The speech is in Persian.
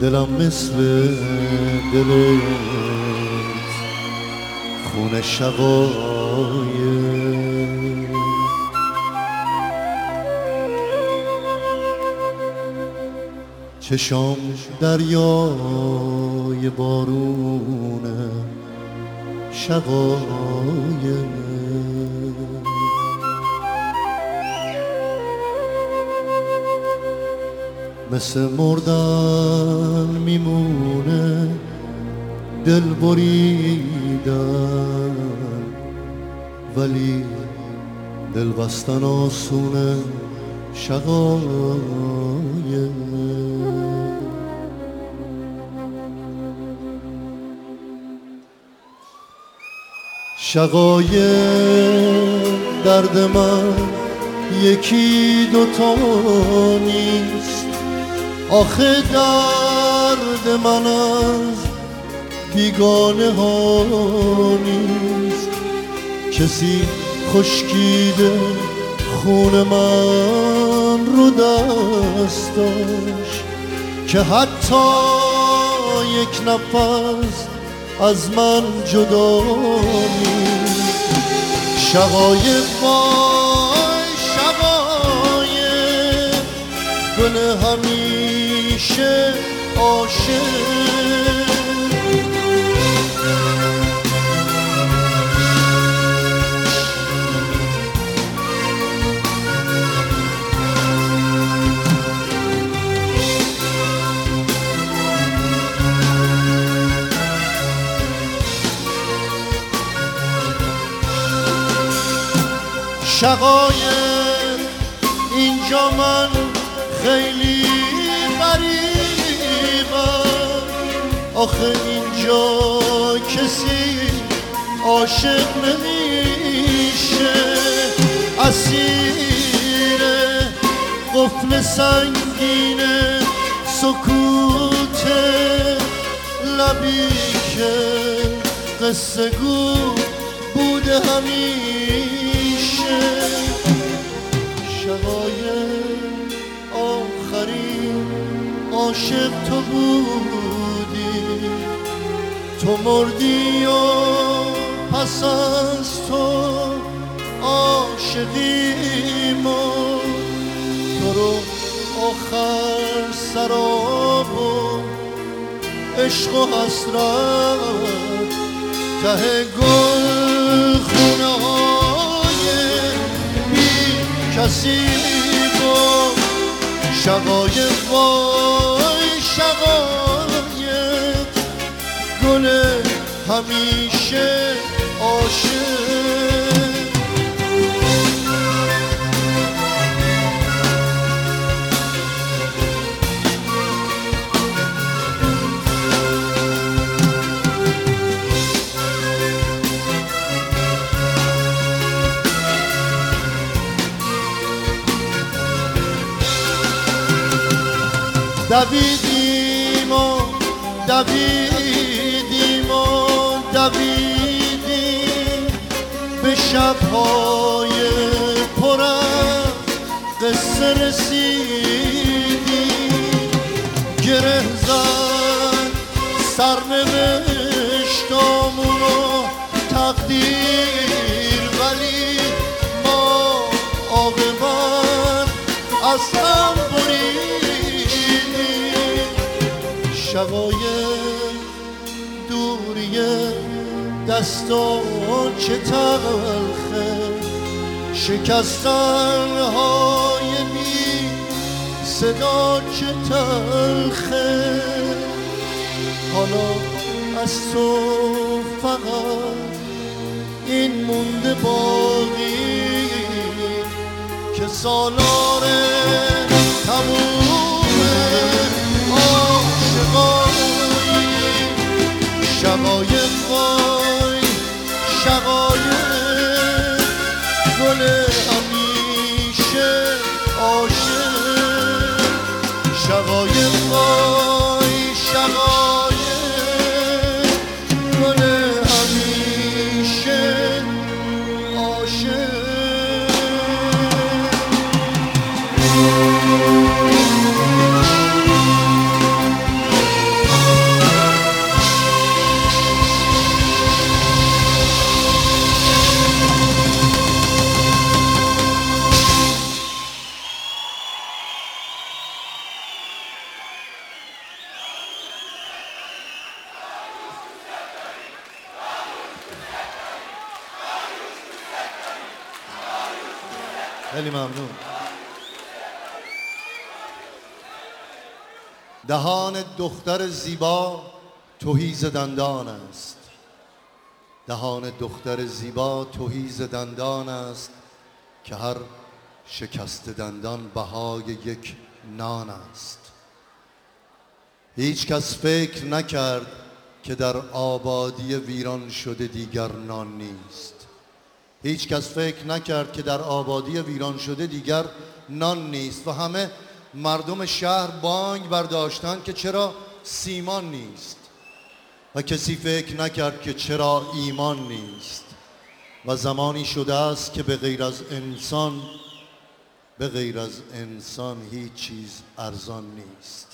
دلم مثل دلت خون شقایق، چشام دریای بارونه شقایق، مثل مردن میمونه دل بریدن، ولی دل بستن آسونه شقایق. شقایق درد من یکی دوتا نیست، آخه درد من از بیگانه ها نیست. کسی خشکیده خون من رو دستاش که حتی یک نفس از من جدا نیست. شقایق وای شقایق، گل همیشه عاشق، شقایق اینجا من خیلی غریبم، آخه اینجا کسی عاشق نمیشه. اسیر قفل سنگین سکوت لبی که قصه گو بوده همیشه. شقایق آخرین عاشق تو بودی، تو مردی و پس از تو عاشقی مرد. تو رو آخر سراب و عشق و حسرت ته گل خونه های بی کسی بود. شقایق وای شقایق، گل همیشه عاشق. دویدیم و دویدیم و دویدیم به شب‌های پر از قصه رسیدیم. گره زد سرنوشتامون و تقدیر، ولی ما عاقبت از هم برید. شقایق دوریه دستان چه تلخه، شکستن های بی صدا چه تلخه. حالا از تو فقط این مونده باقی که سالار تمومه عاشقایی. شقایق وای شقایق، گل همیشه عاشق. شقایق وای شقایق، گل همیشه عاشق. خیلی ممنون. دهان دختر زیبا تهی ز دندان است. دهان دختر زیبا تهی ز دندان است که هر شکست دندان بهای یک نان است. هیچ کس فکر نکرد که در آبادی ویران شده دیگر نان نیست. هیچ کس فکر نکرد که در آبادی ویران شده دیگر نان نیست و همه مردم شهر بانگ برداشتند که چرا سیمان نیست و کسی فکر نکرد که چرا ایمان نیست و زمانی شده است که به غیر از انسان هیچ چیز ارزان نیست.